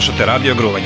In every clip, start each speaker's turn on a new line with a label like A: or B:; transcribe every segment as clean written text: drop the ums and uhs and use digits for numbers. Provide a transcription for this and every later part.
A: Slušate Radio Gruvanje.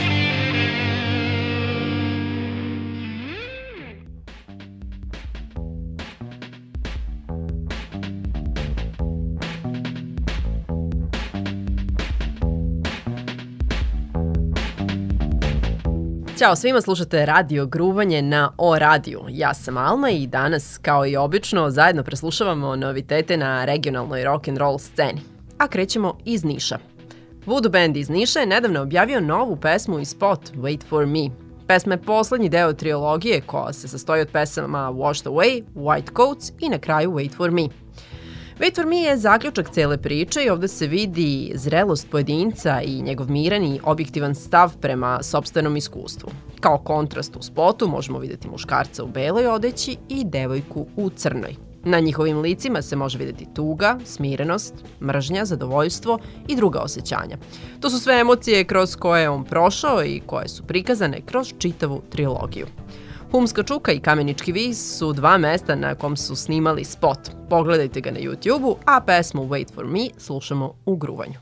B: Ćao svima, slušate Radio Gruvanje na O radiju. Ja sam Alma i danas, kao i obično, zajedno preslušavamo novitete na regionalnoj rock'n'roll sceni. A krećemo iz Niša. Voodoo band iz Niša je nedavno objavio novu pesmu i spot Wait for me. Pesma je poslednji deo trilogije koja se sastoji od pesama Washed Away, White Coats i na kraju Wait for me. Wait for me je zaključak cele priče i ovde se vidi zrelost pojedinca i njegov miran i objektivan stav prema sopstvenom iskustvu. Kao kontrast u spotu možemo videti muškarca u beloj odeći i devojku u crnoj. Na njihovim licima se može videti tuga, smirenost, mržnja, zadovoljstvo i druga osjećanja. To su sve emocije kroz koje je on prošao i koje su prikazane kroz čitavu trilogiju. Humska čuka i Kamenički vis su dva mesta na kom su snimali spot. Pogledajte ga na YouTube-u, a pesmu Wait for me slušamo u gruvanju.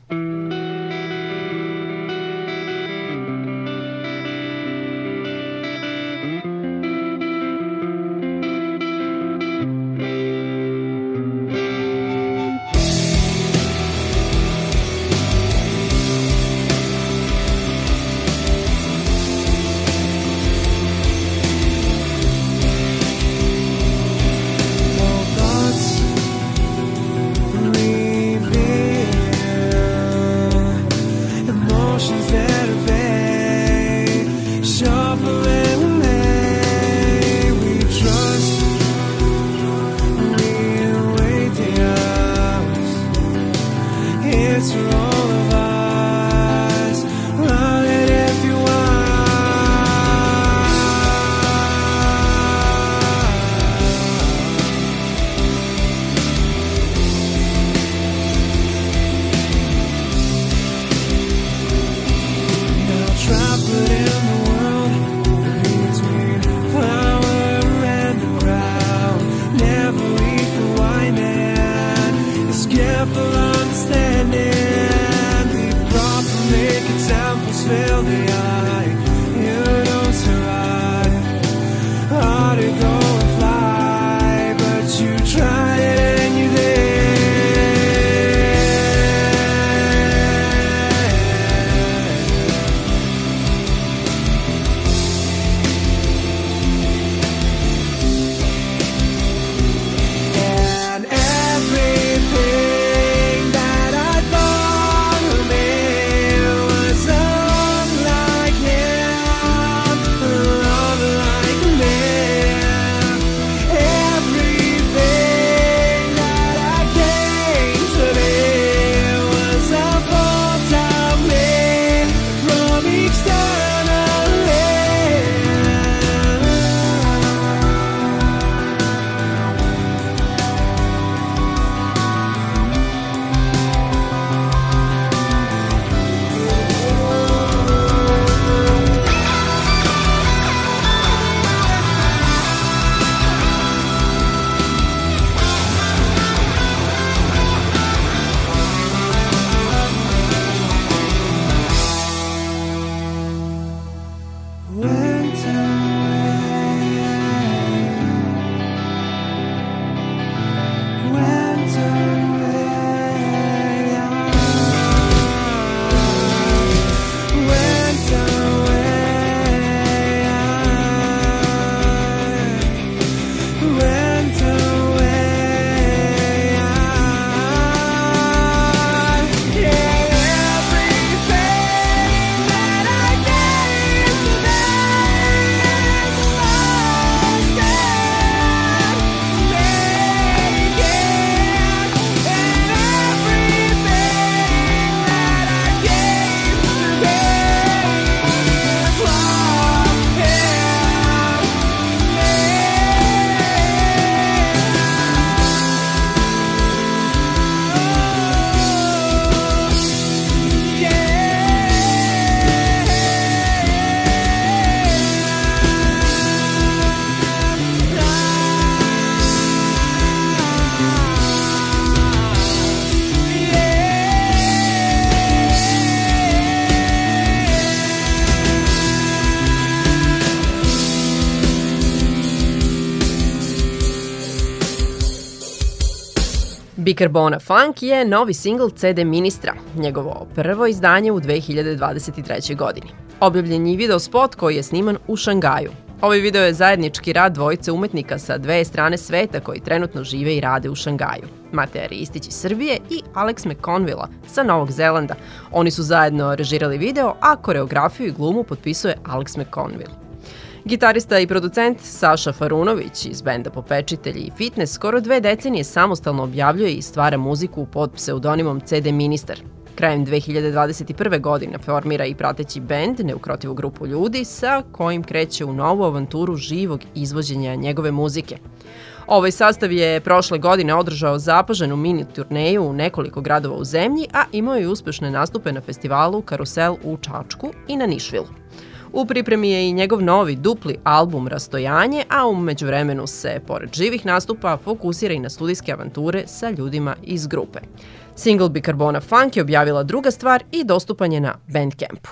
B: Bicarbona Funk je novi singl CD Ministra, njegovo prvo izdanje u 2023. godini. Objavljen je video spot koji je sniman u Šangaju. Ovaj video je zajednički rad dvojice umetnika sa dve strane sveta koji trenutno žive i rade u Šangaju. Mateja Ristić iz Srbije i Alex McConvilla sa Novog Zelanda. Oni su zajedno režirali video, a koreografiju i glumu potpisuje Alex McConville. Gitarista i producent Saša Farunović iz benda Popečitelji i Fitness skoro 2 decenije samostalno objavljuje i stvara muziku pod pseudonimom CD Ministar. Krajem 2021. godine formira i prateći bend, neukrotivu grupu ljudi, sa kojim kreće u novu avanturu živog izvođenja njegove muzike. Ovaj sastav je prošle godine održao zapaženu mini turneju u nekoliko gradova u zemlji, a imao je uspešne nastupe na festivalu Karusel u Čačku i na Nišvilu. U pripremi je i njegov novi dupli album Rastojanje, a u međuvremenu se, pored živih nastupa, fokusira i na studijske avanture sa ljudima iz grupe. Single Bicarbona Funk je objavila druga stvar i dostupan je na Bandcampu.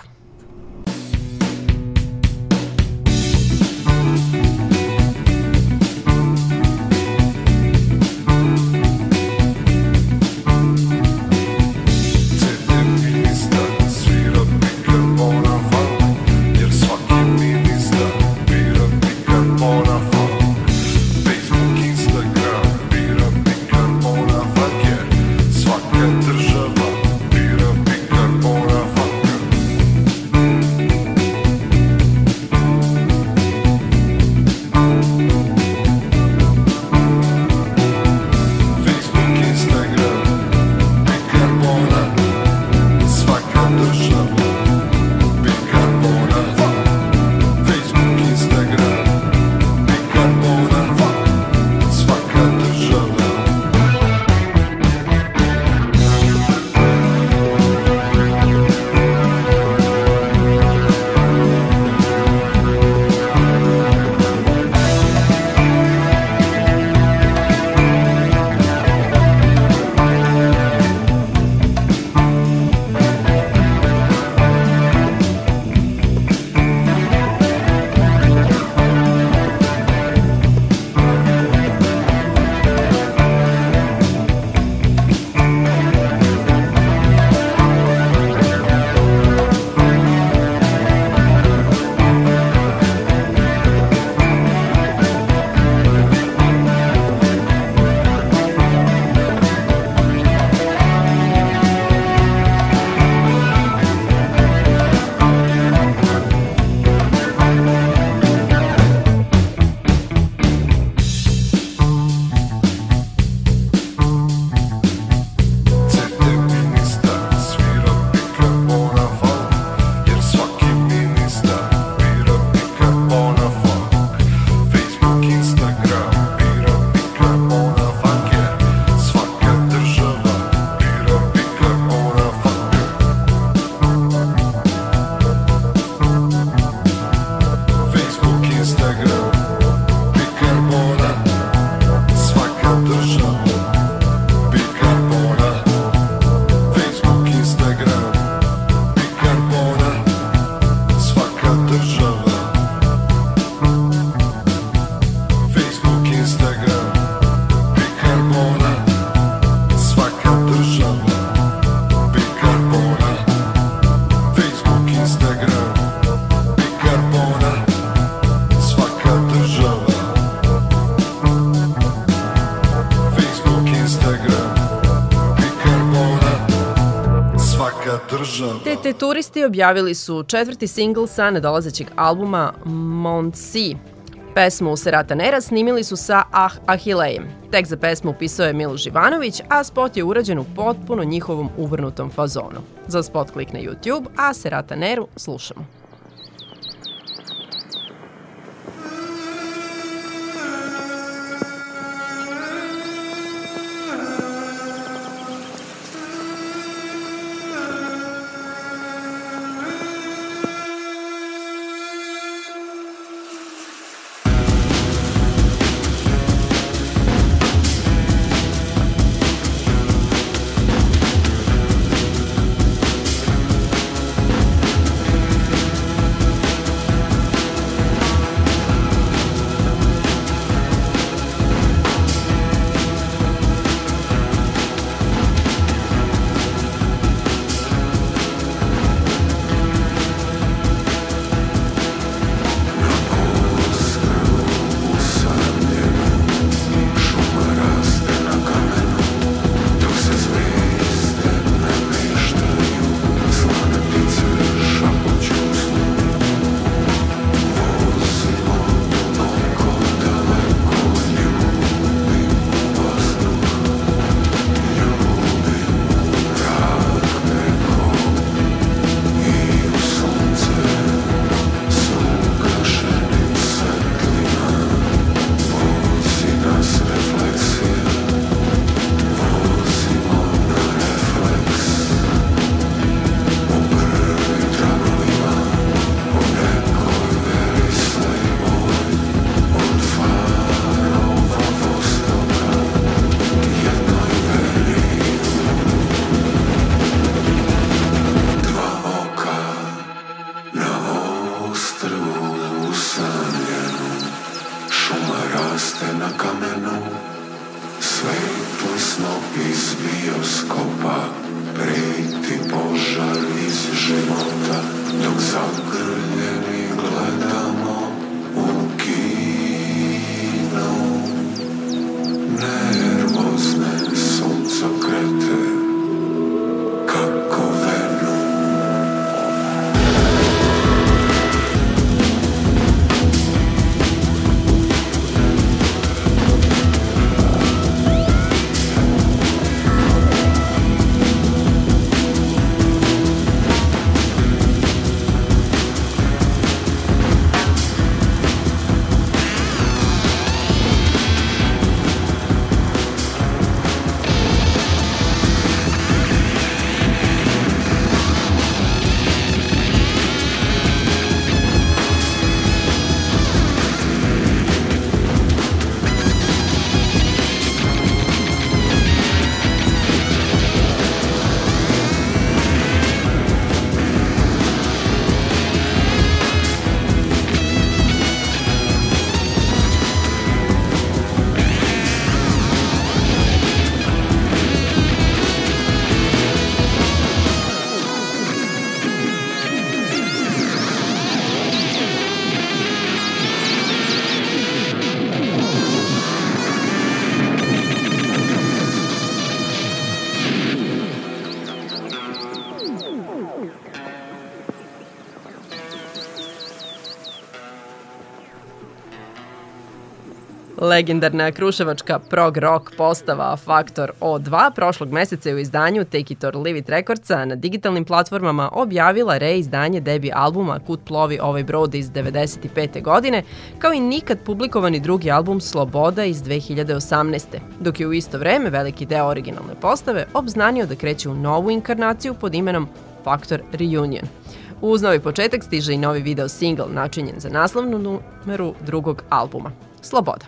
B: TT Turisti objavili su četvrti singl sa nadolazećeg albuma Mont Sea. Pesmu Serata Nera snimili su sa Ahilejem. Tekst za pesmu upisao je Miloš Ivanović, a spot je urađen u potpuno njihovom uvrnutom fazonu. Za spot klik na YouTube, a Serata Neru slušamo.
A: raste na kamenu, svetli snop iz bioskopa, preti požar iz života, dok zagrljeni gledamo u kinu. Nervozne suncokrete kako venu.
B: Legendarna kruševačka prog rock postava Faktor O2 prošlog meseca je u izdanju Take It or Leave It Recordsa na digitalnim platformama objavila reizdanje debi albuma Kud plovi ovaj brod iz 1995. godine, kao i nikad publikovani drugi album Sloboda iz 2018. Dok je u isto vreme veliki deo originalne postave obznanio da kreće u novu inkarnaciju pod imenom Faktor Reunion. Uz novi početak stiže i novi video single načinjen za naslovnu numeru drugog albuma, Sloboda.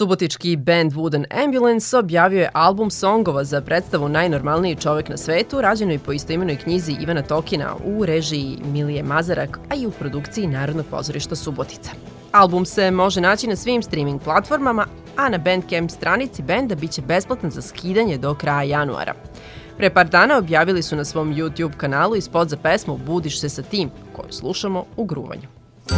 B: Subotički band Wooden Ambulance objavio je album songova za predstavu Najnormalniji čovek na svetu, rađenoj po istoimenoj knjizi Ivana Tokina u režiji Milije Mazarak, a i u produkciji Narodnog pozorišta Subotica. Album se može naći na svim streaming platformama, a na Bandcamp stranici benda biće besplatan za skidanje do kraja januara. Pre par dana objavili su na svom YouTube kanalu i spot za pesmu Budiš se sa tim, koju slušamo u gruvanju.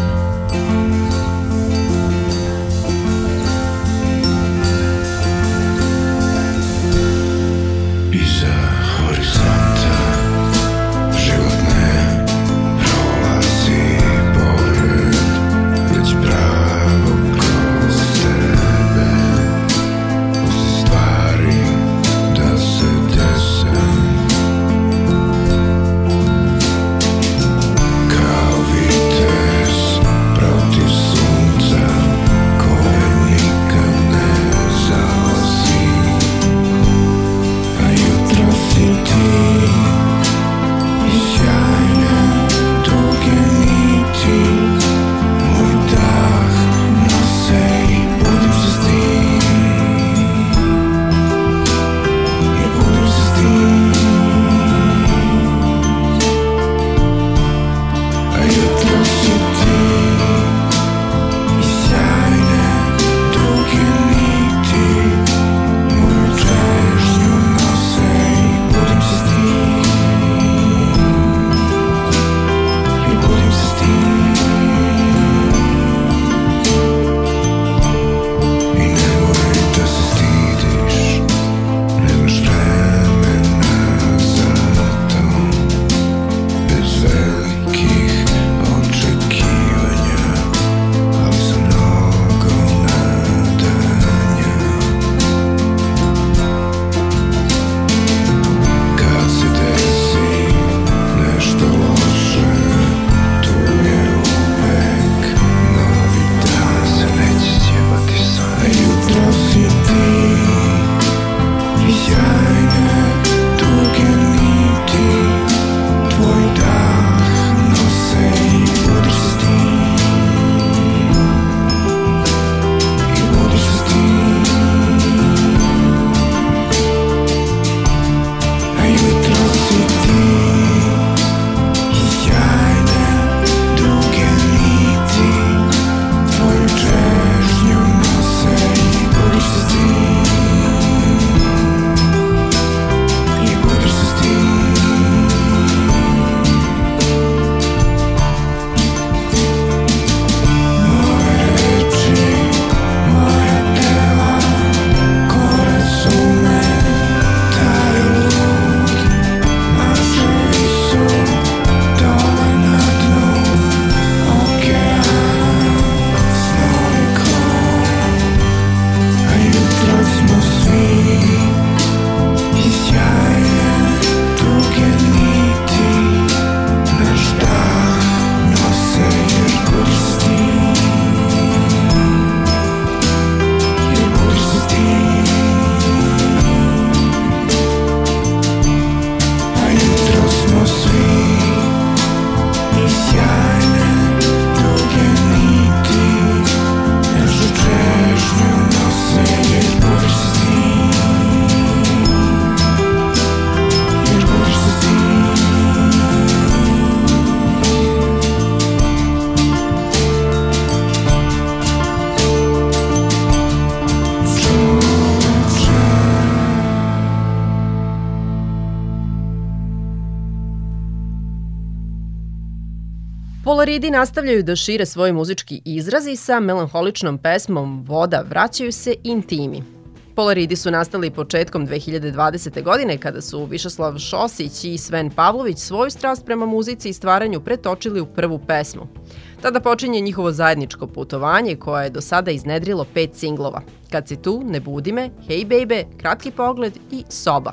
B: Polaridi nastavljaju da šire svoj muzički izraz i sa melanholičnom pesmom Voda vraćaju se intimi. Polaridi su nastali početkom 2020. godine kada su Višeslav Šosić i Sven Pavlović svoju strast prema muzici i stvaranju pretočili u prvu pesmu. Tada počinje njihovo zajedničko putovanje koje je do sada iznedrilo 5 singlova. Kad si tu, Ne budi me, Hej bejbe, Kratki pogled i Soba.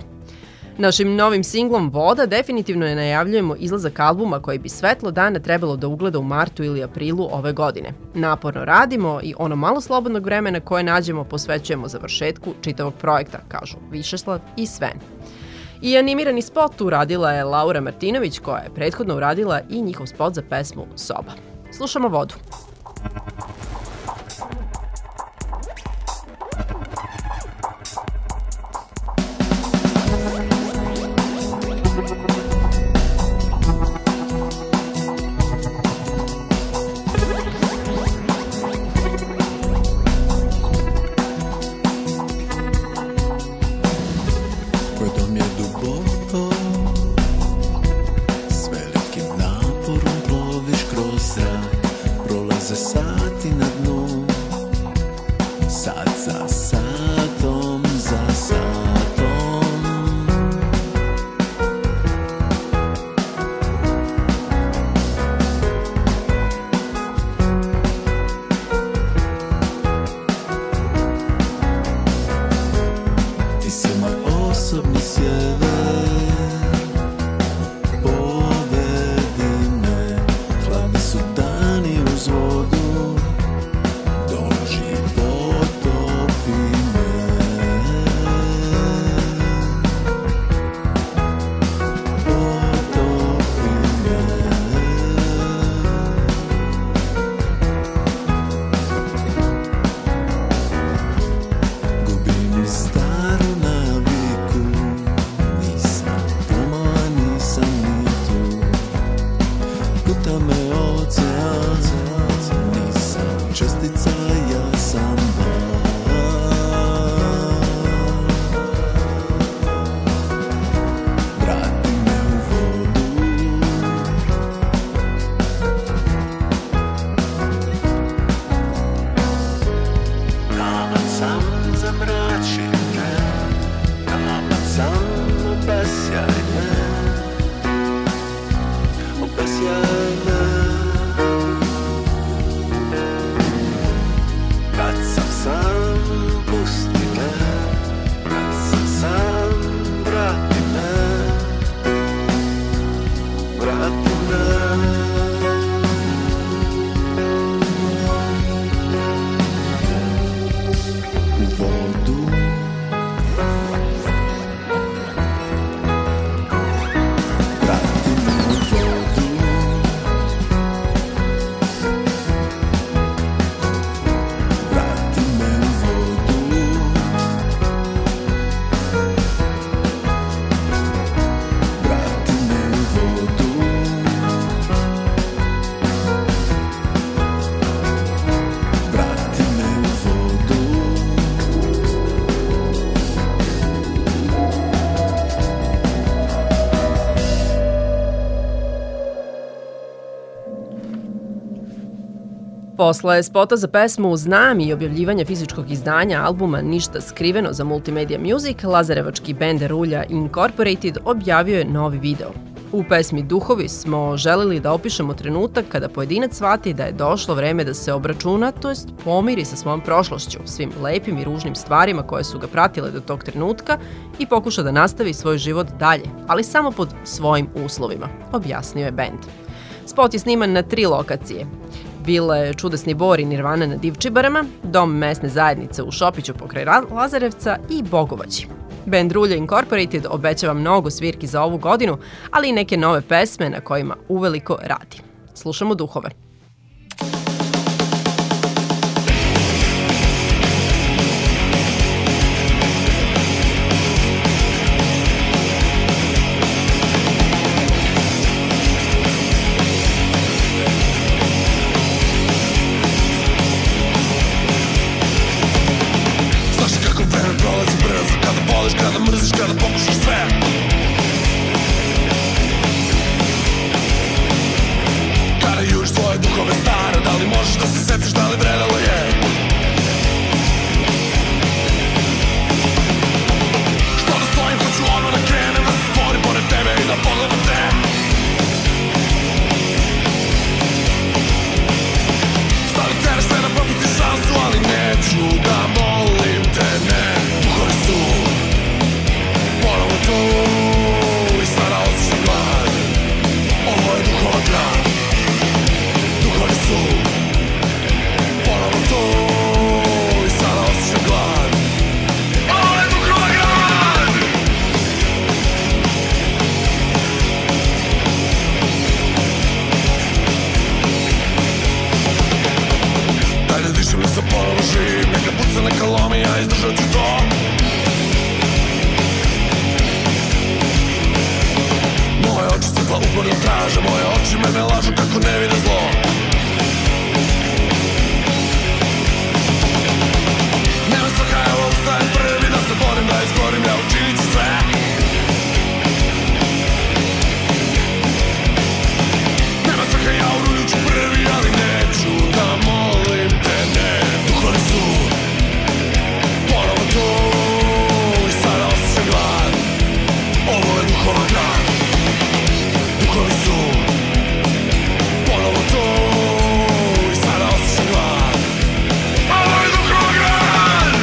B: Našim novim singlom Voda definitivno je najavljujemo izlazak albuma koji bi svetlo dana trebalo da ugleda u martu ili aprilu ove godine. Naporno radimo i ono malo slobodnog vremena koje nađemo posvećujemo završetku čitavog projekta, kažu Višeslav i Sven. I animirani spot uradila je Laura Martinović koja je prethodno uradila i njihov spot za pesmu Soba. Slušamo Vodu. Posle spota za pesmu Znam i objavljivanja fizičkog izdanja albuma Ništa skriveno za Multimedia Music, lazarevački bend Rulja Incorporated objavio je novi video. U pesmi Duhovi smo želeli da opišemo trenutak kada pojedinac shvati da je došlo vreme da se obračuna, to jest pomiri sa svojom prošlošću, svim lepim i ružnim stvarima koje su ga pratile do tog trenutka i pokuša da nastavi svoj život dalje, ali samo pod svojim uslovima, objasnio je bend. Spot je sniman na 3 lokacije. Vile Čudesni Bor i Nirvana na Divčibarama, dom mesne zajednice u Šopiću pokraj Lazarevca i Bogovaći. Bend Rulja Incorporated obećava mnogo svirki za ovu godinu, ali i neke nove pesme na kojima uveliko radi. Slušamo Duhove.
C: Kada mrziš, kada pokušaš sve. Kada juriš svoje duhove stare, da li možeš da se setiš da li vredalo je? Što da stojim, hoću ono da krenem, da se stvorim pored tebe i da pogledam te. Stavim tebe sve da propustiš šansu, ali neću da molim te, ne. Duhovi su ponovo tu i sada osjećam glad. Ovo je duhova grad. Duhovi su ponovo tu i sada osjećam glad. Ovo je duhova grad. Daj da dišem, da se ponovo živim. Neka puca, neka lomi, ja izdržat ću to. Moje oči svetla uporno traže, moje oči me ne lažu kako ne vide zlo. Nema straha, evo ustajem prvi da se borim, da izgorim, ja učinit ću sve. Nema straha, ja u rulju ću prvi, ali neću da molim te, ne. Duhovi su ponovo tu i sada osjećam glad. Ovo je duhova grad. Duhovi su ponovo tu i sada osjećam glad. Ovo je duhova grad.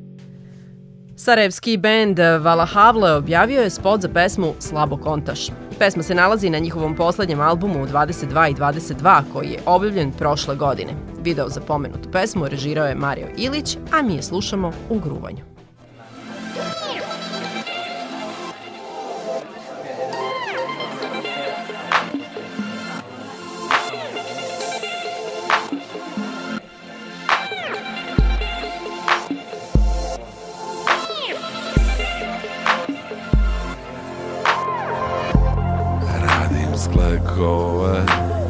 B: Sarajevski bend Valahavle objavio je spot za pesmu Slabo kontaš. Pesma se nalazi na njihovom poslednjem albumu 22 i 22 koji je objavljen prošle godine. Video za pomenutu pesmu režirao je Mario Ilić, a mi je slušamo u gruvanju.
C: Sklekove,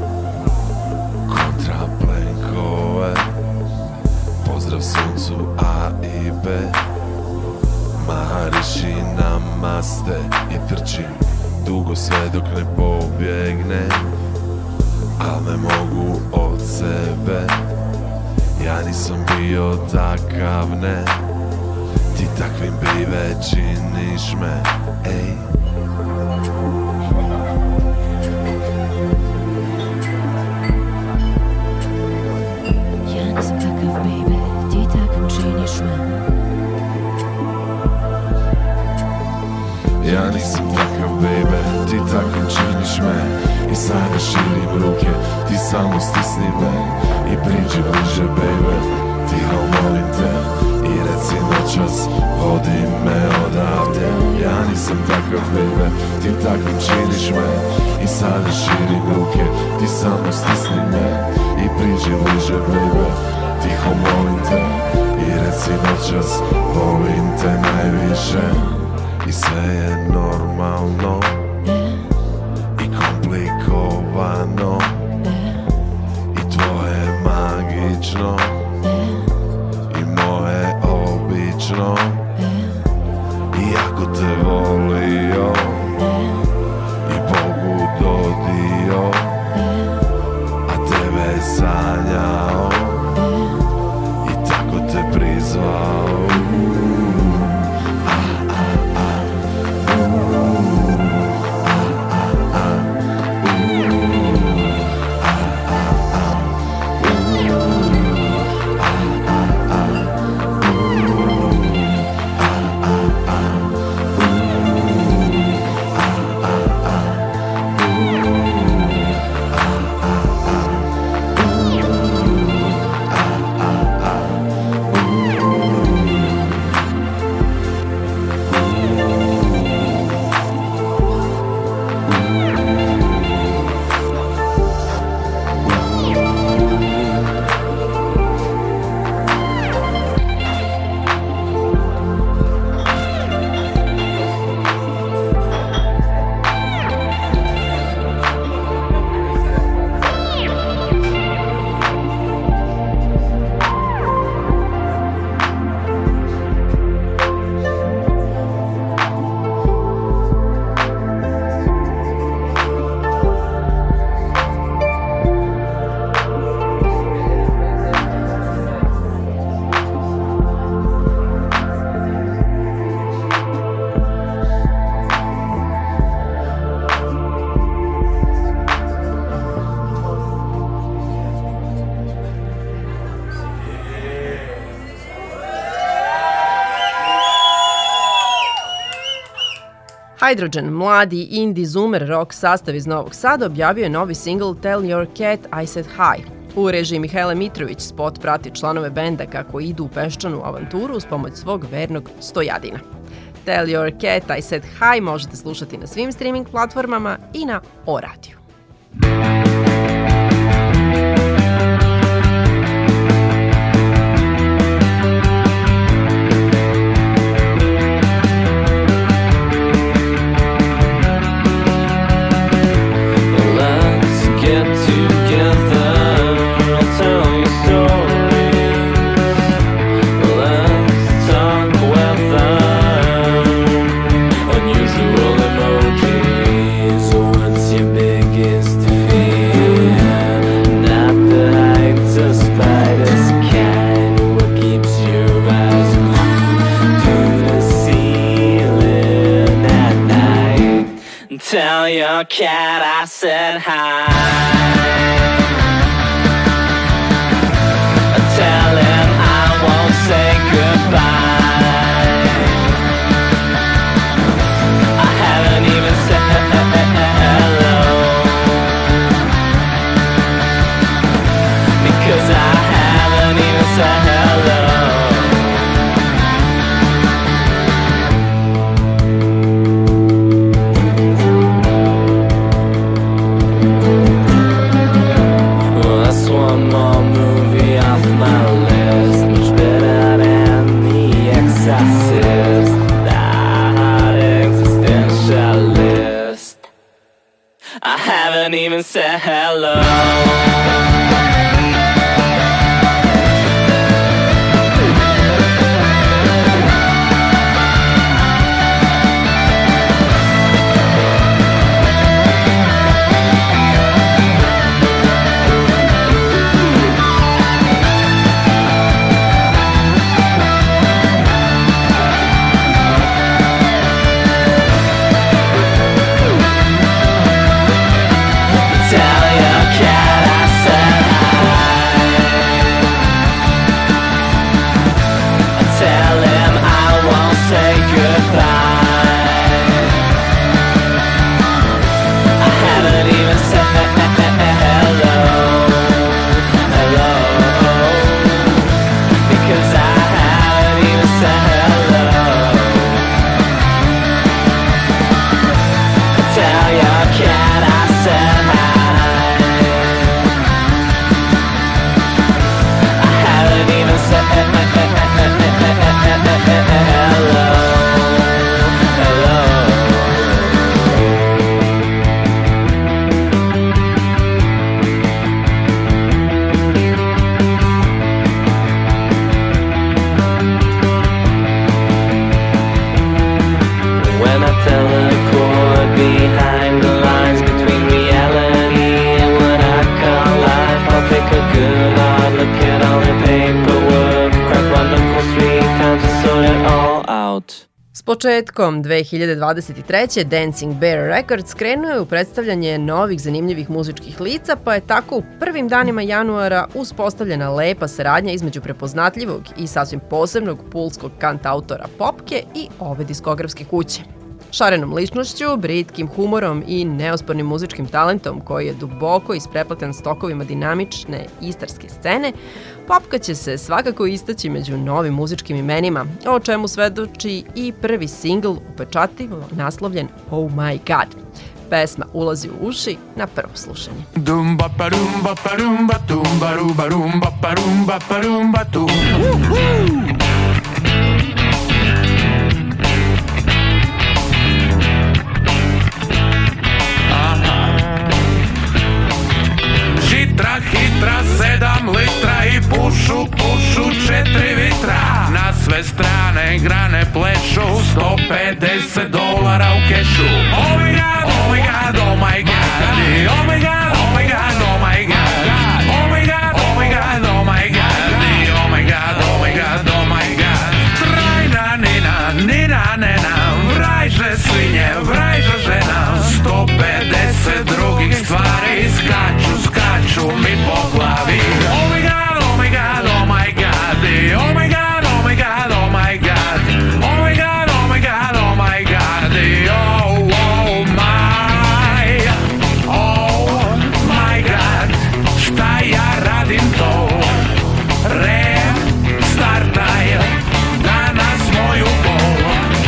C: kontraplenkove, pozdrav suncu A i B, mahariši namaste i trčim dugo sve dok ne pobjegne, al ne mogu od sebe, ja nisam bio takav, ne, ti takvim baby činiš me, ej. Ja nisam takav, baby, ti takvim činiš me. I sada širim ruke, ti samo stisni me i priđi bliže, baby, tiho molim te i reci noćas, vodi me odavde. Ja nisam takav, baby, ti takvim činiš me. I sada širim ruke, ti samo stisni me i priđi bliže, baby, tiho molim te i reci noćas, volim te najviše. I sve je normalno i komplikovano i tvoje magično i moje obično. I ako te volio i Bogu dodio, a tebe sanjao i tako te prizvao.
B: Hydrogen, mladi indie zoomer rock sastav iz Novog Sada, objavio je novi singl Tell Your Cat I Said Hi. U režiji Mihajla Mitrović spot prati članove benda kako idu u peščanu avanturu uz pomoć svog vernog stojadina. Tell Your Cat I Said Hi možete slušati na svim streaming platformama i na O radiju.
D: Tell your cat I said hi. Tell him I won't say goodbye. I haven't even said say hello.
B: S početkom 2023. Dancing Bear Records krenuo je u predstavljanje novih zanimljivih muzičkih lica, pa je tako u prvim danima januara uspostavljena lepa saradnja između prepoznatljivog i sasvim posebnog pulskog kantautora Popke i ove diskografske kuće. Šarenom ličnošću, britkim humorom i neospornim muzičkim talentom koji je duboko isprepleten s tokovima dinamične istarske scene, Popka će se svakako istaći među novim muzičkim imenima, o čemu svedoči i prvi singl upečatljivo naslovljen Oh My God. Pesma ulazi u uši na prvo slušanje.
C: Dumba parumba parumba tumba ruba rumba parumba parumba tum. Hitra 7 litra i pušu 4 vitra. Na sve strane grane plešu, $150 u kešu. Oh my god, oh my god, oh my god. Oh my god, oh my god, oh my god. Oh my god, oh my god, oh my god. Oh my god, oh my god, oh my god. Trajna nina, nena, vrajže svinje, vrajže žena. 150 drugih stvari skaču mi po glavi. Oh my god, oh my god, oh my god. Oh my god, oh my god, oh my god. Oh my god, oh my god, oh my god. Oh my god. Šta ja radim to? Restartaj danas moju bol.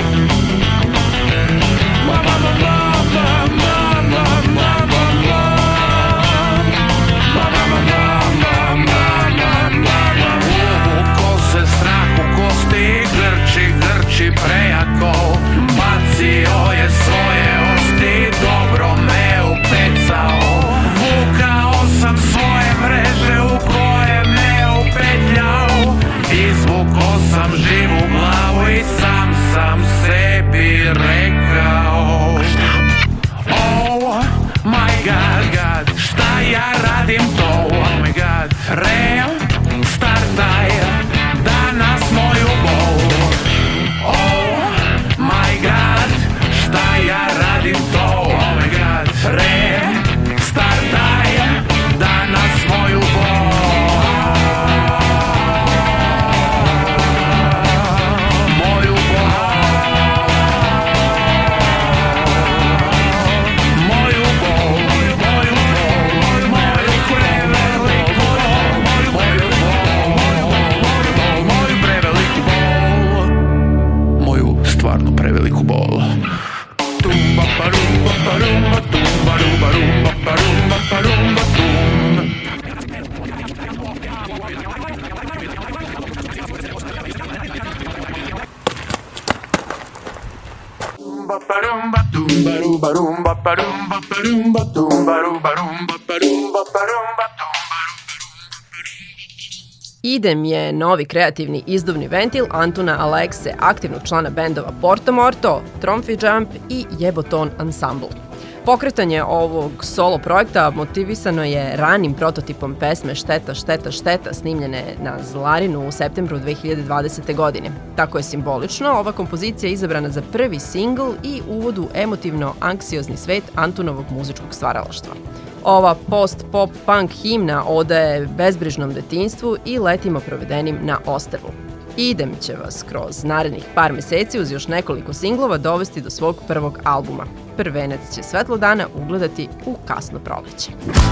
C: Prejako, bacio je svoje osti, dobro me upecao. Vukao sam svoje mreže u koje me upetljao. Izvukao sam živu glavu i sam sebi rekao. Oh my god, šta ja radim to? Oh my god, restartaj danas moju bol. Oh my god, šta ja radim to? Oh my god, restartaj danas moju bol. Moju bol. Moju bol, moju bol, moju preveliku bol. Moju bol, moju preveliku bol. Moju stvarno preveliku bol. Tumba parumba parumba tumba ruba rumba parumba parumba tum.
B: Idem je novi kreativni izduvni ventil Antuna Alekse, aktivnog člana bendova Porto Morto, Tromfi Jump i Jeboton Ensemble. Pokretanje ovog solo projekta motivisano je ranim prototipom pesme Šteta, šteta, šteta snimljene na Zlarinu u septembru 2020. godine. Tako je simbolično, ova kompozicija je izabrana za prvi singl i uvod u emotivno-anksiozni svet Antunovog muzičkog stvaralaštva. Ova post-pop-punk himna odaje bezbrižnom detinjstvu i letima provedenim na ostrvu. Idem će vas kroz narednih par meseci uz još nekoliko singlova dovesti do svog prvog albuma. Prvenac će svetlo dana ugledati u kasno proleće.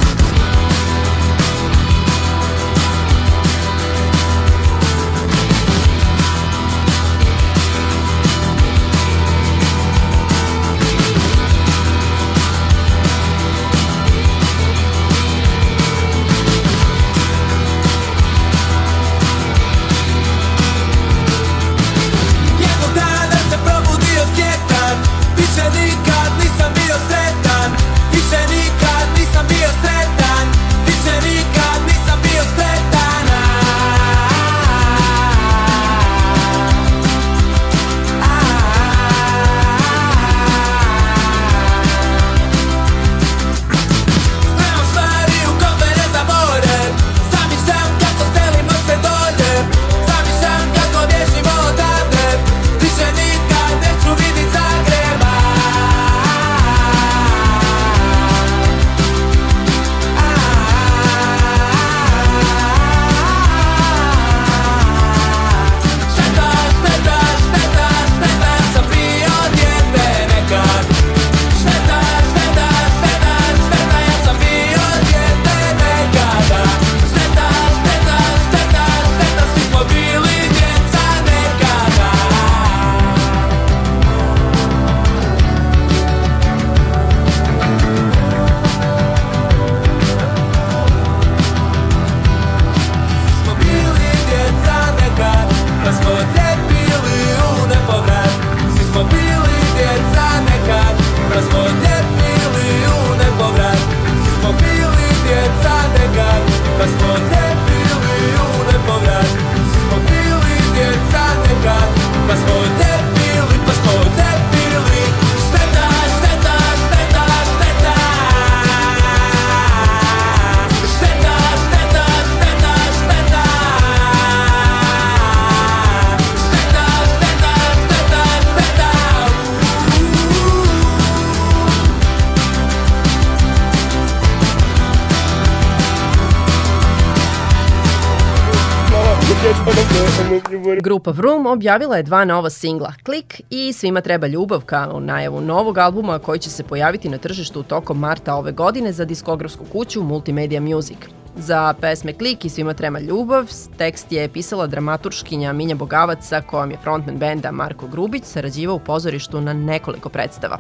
B: Grupa Vroom objavila je 2 nova singla, Klik i Svima treba ljubav, kao najavu novog albuma koji će se pojaviti na tržištu tokom marta ove godine za diskografsku kuću Multimedia Music. Za pesme Klik i Svima treba ljubav tekst je pisala dramaturškinja Minja Bogavac, sa kojom je frontman benda Marko Grubić sarađivao u pozorištu na nekoliko predstava.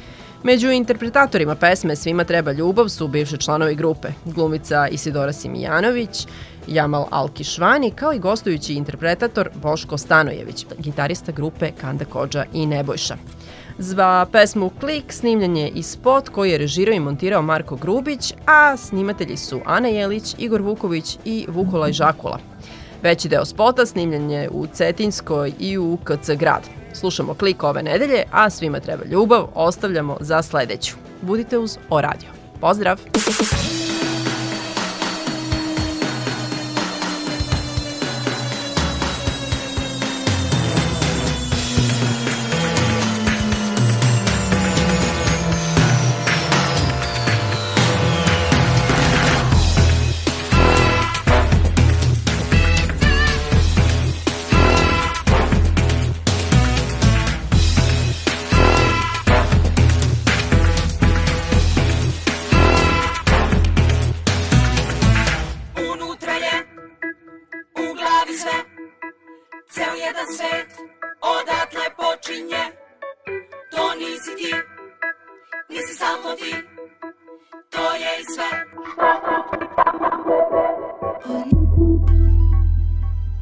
B: Među interpretatorima pesme Svima treba ljubav su bivši članovi grupe, glumica Isidora Simijanović, Jamal Alkišvani, kao i gostujući interpretator Boško Stanojević, gitarista grupe Kanda Kodža i Nebojša. Za pesmu Klik snimljen je i spot koji je režirao i montirao Marko Grubić, a snimatelji su Ana Jelić, Igor Vuković i Vukolaj Žakula. Veći deo spota snimljen je u Cetinskoj i u KC Grad. Slušamo Klik ove nedelje, a Svima treba ljubav ostavljamo za sledeću. Budite uz O Radio. Pozdrav!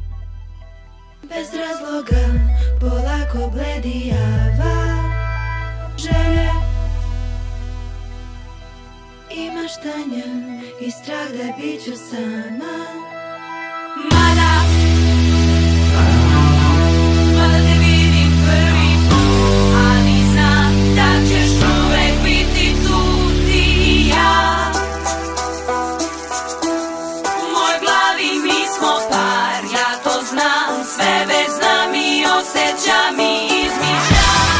E: Bez razloga polako bledijava, opraštanja i strah da bit ću sama. Mada te vidim prvi put, ali znam da ćeš uvek biti tu ti i ja. U mojoj glavi mi smo par, ja to znam, sve već znam i osjećam i izmišljam.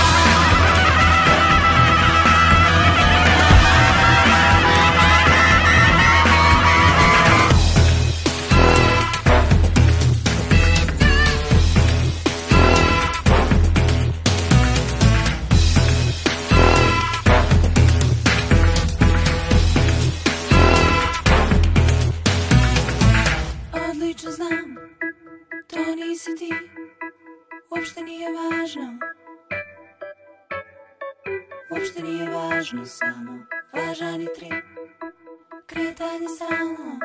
E: Odlično znam, to nisi ti, uopšte nije važno. Uopšte nije važno, samo važan i tri, kretanje stalno.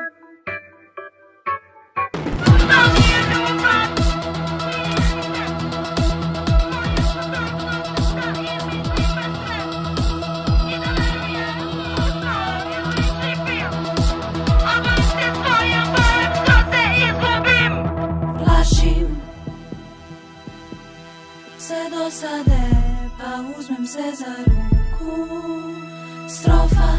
E: Plašim se dosade, pa uzmem se za ruku. Strofa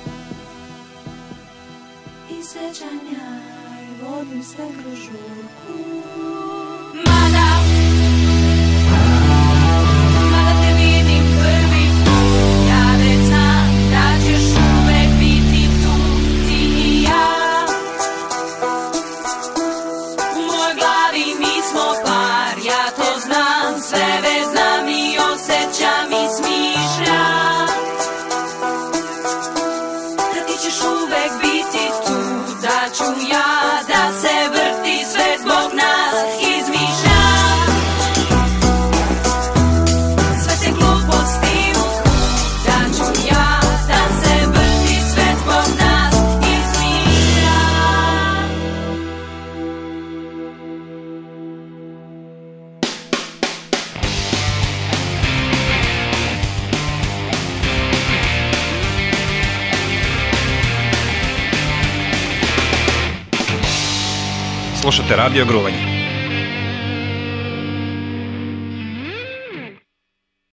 E: i sećanja i vodim se kroz žurku. Mada te vidim prvi put, ja već znam da ćeš uvek biti tu ti i ja. U mojoj glavi mi smo par, ja to znam, sve već znam i osjećam i smišljam. Da ti ćeš uvek biti tu, da ću ja da se vrti sve zbog nas izmišljam. Sve te gluposti u krug, da ću ja da se vrti sve zbog nas izmišljam.
F: Slušate Radio Gruvanje.